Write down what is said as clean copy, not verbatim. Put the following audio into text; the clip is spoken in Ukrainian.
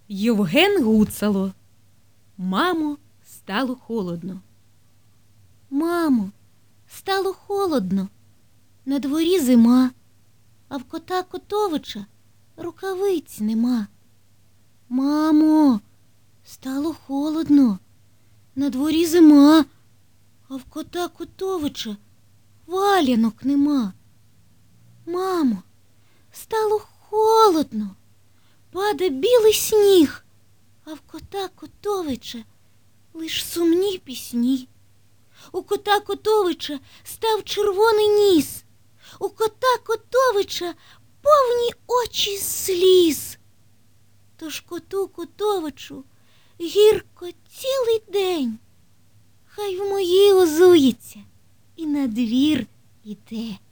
Євген Гуцало. Мамо, стало холодно. Мамо, стало холодно. На дворі зима, а в кота Котовича рукавиць нема. Мамо, стало холодно. На дворі зима, а в кота Котовича валянок нема. Мамо, стало холодно. Паде білий сніг, а в кота Котовича лиш сумні пісні. У кота Котовича став червоний ніс, у кота Котовича повні очі сліз. Тож коту Котовичу гірко цілий день, хай в мої озується і на двір іде.